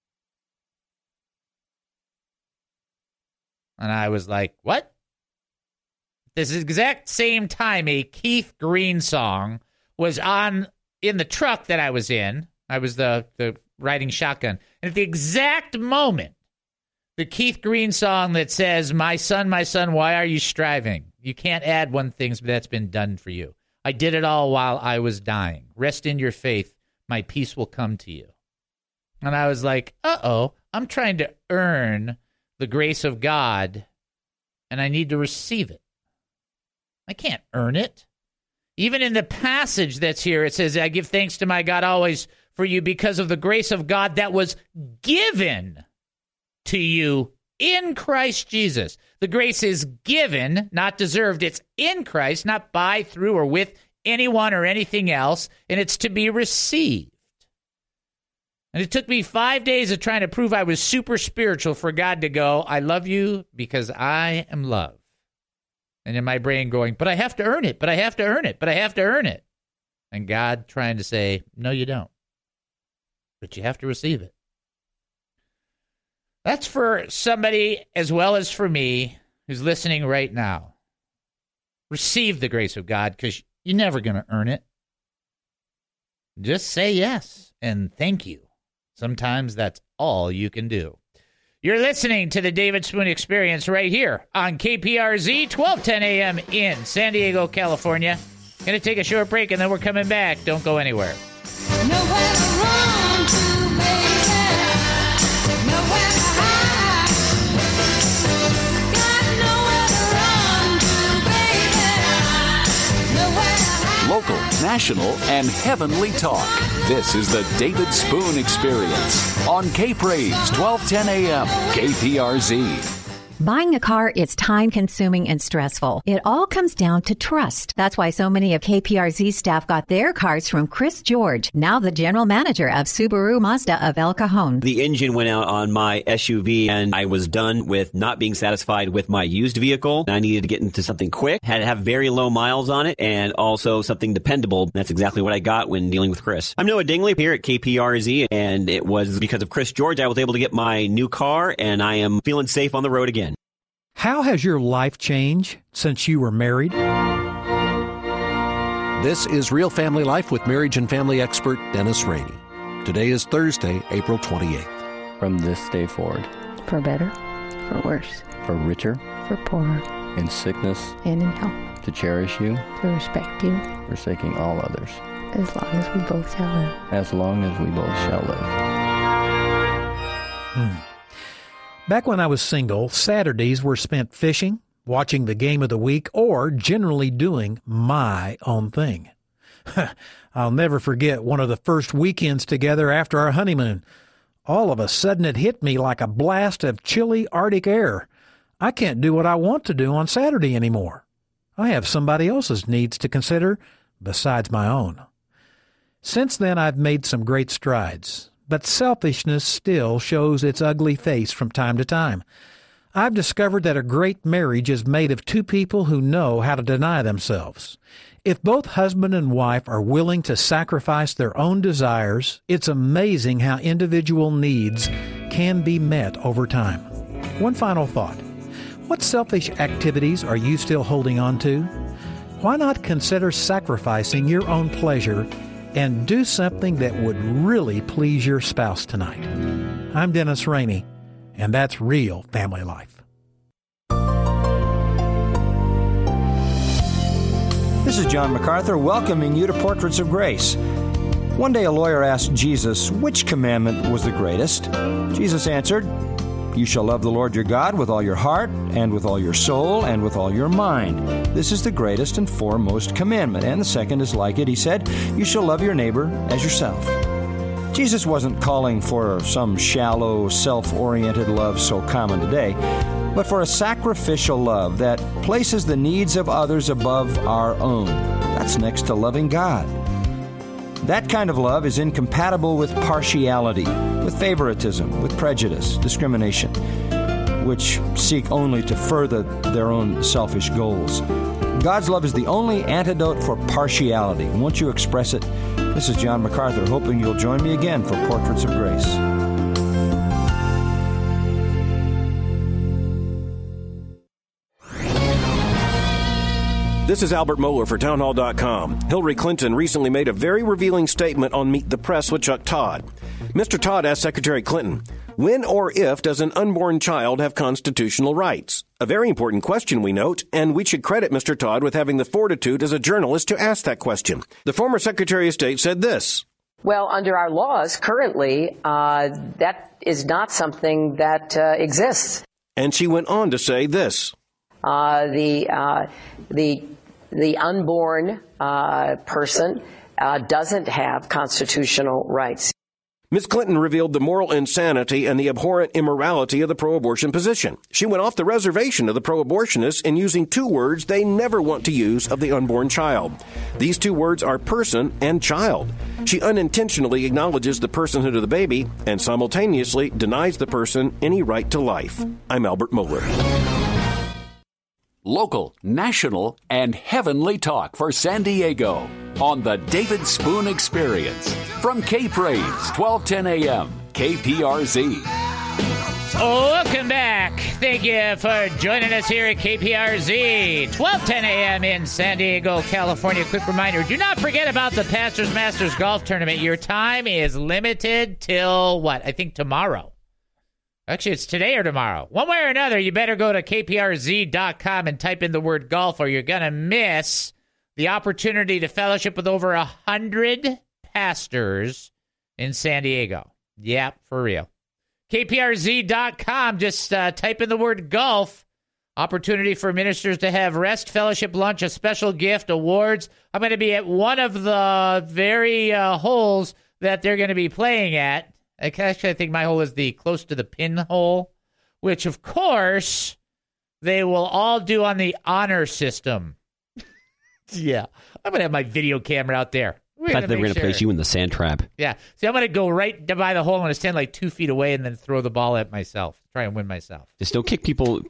And I was like, what? This exact same time, a Keith Green song was on in the truck that I was in, I was the riding shotgun. And at the exact moment, the Keith Green song that says, my son, why are you striving? You can't add one thing that's been done for you. I did it all while I was dying. Rest in your faith. My peace will come to you. And I was like, uh-oh, I'm trying to earn the grace of God, and I need to receive it. I can't earn it. Even in the passage that's here, it says, I give thanks to my God always for you because of the grace of God that was given to you in Christ Jesus. The grace is given, not deserved. It's in Christ, not by, through, or with anyone or anything else, and it's to be received. And it took me 5 days of trying to prove I was super spiritual for God to go, I love you because I am love. And in my brain going, but I have to earn it, but I have to earn it, but I have to earn it. And God trying to say, no, you don't. But you have to receive it. That's for somebody as well as for me who's listening right now. Receive the grace of God because you're never going to earn it. Just say yes and thank you. Sometimes that's all you can do. You're listening to the David Spoon Experience right here on KPRZ, 1210 a.m. in San Diego, California. Going to take a short break, and then we're coming back. Don't go anywhere. Nowhere to run to, baby. Nowhere to hide. Got nowhere to run to, baby. Nowhere to hide. Local, national, and heavenly talk. This is the David Spoon Experience on K-Praise, 1210 a.m. KPRZ. Buying a car is time-consuming and stressful. It all comes down to trust. That's why so many of KPRZ staff got their cars from Chris George, now the general manager of Subaru Mazda of El Cajon. The engine went out on my SUV, and I was done with not being satisfied with my used vehicle. I needed to get into something quick, had to have very low miles on it, and also something dependable. That's exactly what I got when dealing with Chris. I'm Noah Dingley here at KPRZ, and it was because of Chris George I was able to get my new car, and I am feeling safe on the road again. How has your life changed since you were married? This is Real Family Life with marriage and family expert Dennis Rainey. Today is Thursday, April 28th. From this day forward. For better, for worse. For richer. For poorer. In sickness. And in health. To cherish you. To respect you. Forsaking all others. As long as we both shall live. As long as we both shall live. Back when I was single, Saturdays were spent fishing, watching the game of the week, or generally doing my own thing. I'll never forget one of the first weekends together after our honeymoon. All of a sudden it hit me like a blast of chilly Arctic air. I can't do what I want to do on Saturday anymore. I have somebody else's needs to consider besides my own. Since then, I've made some great strides. But selfishness still shows its ugly face from time to time. I've discovered that a great marriage is made of two people who know how to deny themselves. If both husband and wife are willing to sacrifice their own desires, it's amazing how individual needs can be met over time. One final thought. What selfish activities are you still holding on to? Why not consider sacrificing your own pleasure and do something that would really please your spouse tonight? I'm Dennis Rainey, and that's Real Family Life. This is John MacArthur welcoming you to Portraits of Grace. One day a lawyer asked Jesus which commandment was the greatest. Jesus answered, "You shall love the Lord your God with all your heart, and with all your soul, and with all your mind. This is the greatest and foremost commandment. And the second is like it." He said, "You shall love your neighbor as yourself." Jesus wasn't calling for some shallow, self-oriented love so common today, but for a sacrificial love that places the needs of others above our own. That's next to loving God. That kind of love is incompatible with partiality, with favoritism, with prejudice, discrimination, which seek only to further their own selfish goals. God's love is the only antidote for partiality. And once you express it, this is John MacArthur, hoping you'll join me again for Portraits of Grace. This is Albert Mohler for Townhall.com. Hillary Clinton recently made a very revealing statement on Meet the Press with Chuck Todd. Mr. Todd asked Secretary Clinton, when or if does an unborn child have constitutional rights? A very important question, we note, and we should credit Mr. Todd with having the fortitude as a journalist to ask that question. The former Secretary of State said this. Well, under our laws currently, that is not something that exists. And she went on to say this. The unborn person doesn't have constitutional rights. Ms. Clinton revealed the moral insanity and the abhorrent immorality of the pro-abortion position. She went off the reservation of the pro-abortionists in using two words they never want to use of the unborn child. These two words are person and child. She unintentionally acknowledges the personhood of the baby and simultaneously denies the person any right to life. I'm Albert Mohler. Local, national, and heavenly talk for San Diego on the David Spoon Experience. From K-Praise, 1210 AM, KPRZ. Welcome back. Thank you for joining us here at KPRZ, 1210 a.m. in San Diego, California. Quick reminder, do not forget about the Pastors Masters Golf Tournament. Your time is limited till, what, I think tomorrow. Actually, it's today or tomorrow. One way or another, you better go to kprz.com and type in the word golf, or you're going to miss the opportunity to fellowship with over 100 pastors in San Diego. Yeah, for real. kprz.com, just type in the word golf. Opportunity for ministers to have rest, fellowship, lunch, a special gift, awards. I'm going to be at one of the very holes that they're going to be playing at. Actually, I think my hole is the close to the pin hole, which, of course, they will all do on the honor system. Yeah. I'm going to have my video camera out there. I thought they were going to place you in the sand trap. Yeah. See, I'm going to go right by the hole. I'm going to stand like 2 feet away and then throw the ball at myself. Try and win myself. Just don't kick people's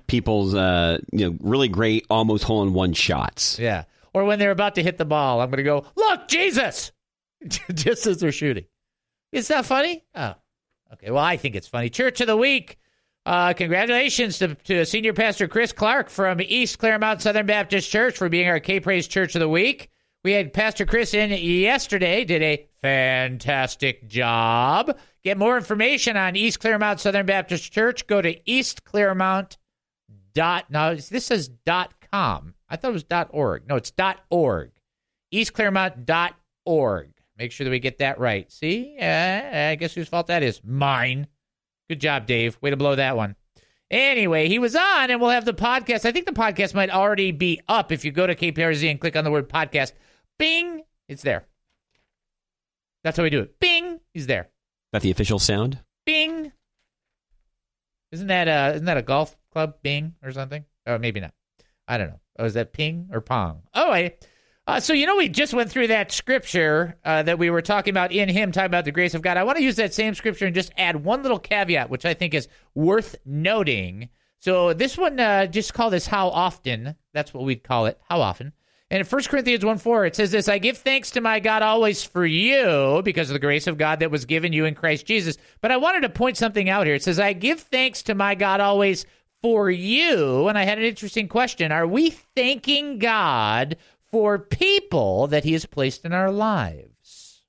really great almost hole-in-one shots. Yeah. Or when they're about to hit the ball, I'm going to go, look, Jesus! Just as they're shooting. Is that funny? Oh, okay. Well, I think it's funny. Church of the Week. Congratulations to Senior Pastor Chris Clark from East Claremont Southern Baptist Church for being our K-Praise Church of the Week. We had Pastor Chris in yesterday, did a fantastic job. Get more information on East Claremont Southern Baptist Church. Go to eastclaremont. Now, this says .com. I thought it was .org. No, it's .org. eastclaremont.org. Make sure that we get that right. See? I guess whose fault that is? Mine. Good job, Dave. Way to blow that one. Anyway, he was on, and we'll have the podcast. I think the podcast might already be up if you go to KPRZ and click on the word podcast. Bing! It's there. That's how we do it. Bing! He's there. That the official sound? Bing! Isn't that a golf club? Bing or something? Oh, maybe not. I don't know. Oh, is that ping or pong? Oh, wait. So, we just went through that scripture that we were talking about in him, talking about the grace of God. I want to use that same scripture and just add one little caveat, which I think is worth noting. So this one, just call this how often. That's what we'd call it, how often. And in 1 Corinthians 1:4, it says this, I give thanks to my God always for you because of the grace of God that was given you in Christ Jesus. But I wanted to point something out here. It says, I give thanks to my God always for you. And I had an interesting question. Are we thanking God for people that he has placed in our lives?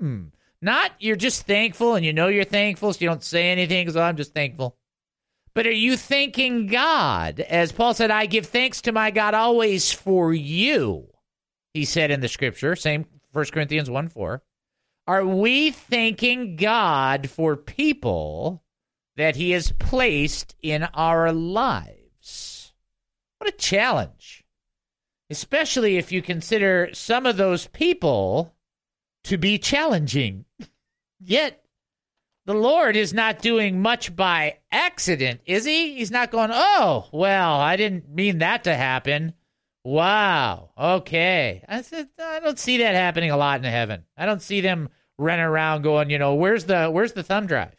Not you're just thankful and you're thankful, so you don't say anything because I'm just thankful. But are you thanking God? As Paul said, I give thanks to my God always for you, he said in the scripture, same 1 Corinthians 1:4. Are we thanking God for people that he has placed in our lives? What a challenge. Especially if you consider some of those people to be challenging. Yet, the Lord is not doing much by accident, is he? He's not going, oh, well, I didn't mean that to happen. Wow, okay. I don't see that happening a lot in heaven. I don't see them running around going, where's the thumb drive?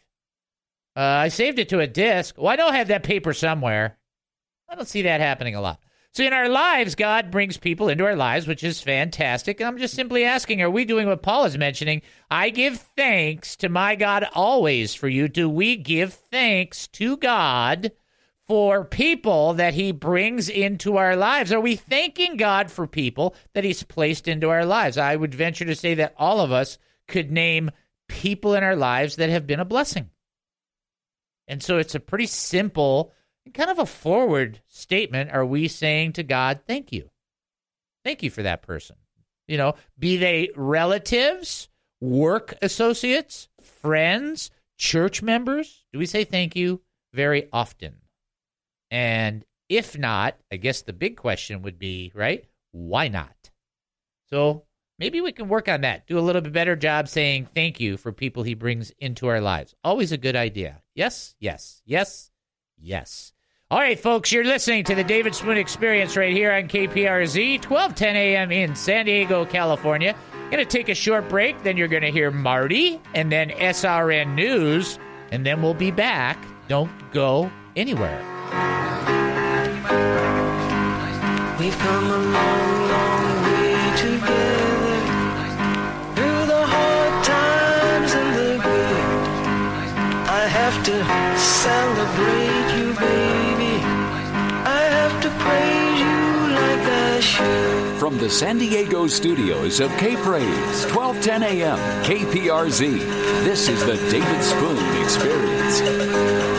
I saved it to a disk. Well, I know I have that paper somewhere. I don't see that happening a lot. So in our lives, God brings people into our lives, which is fantastic. And I'm just simply asking, are we doing what Paul is mentioning? I give thanks to my God always for you. Do we give thanks to God for people that he brings into our lives? Are we thanking God for people that he's placed into our lives? I would venture to say that all of us could name people in our lives that have been a blessing. And so it's a pretty simple and kind of a forward statement. Are we saying to God, thank you? Thank you for that person. You know, be they relatives, work associates, friends, church members? Do we say thank you very often? And if not, I guess the big question would be, right, why not? So maybe we can work on that. Do a little bit better job saying thank you for people he brings into our lives. Always a good idea. Yes, yes, yes, yes. All right, folks, you're listening to the David Spoon Experience right here on KPRZ, 1210 a.m. in San Diego, California. Going to take a short break, then you're going to hear Marty, and then SRN News, and then we'll be back. Don't go anywhere. We've come a long, long way together, through the hard times and the good. I have to celebrate you, baby. I have to praise you like I should. From the San Diego studios of K-Praise, 1210 a.m. KPRZ, this is the David Spoon Experience.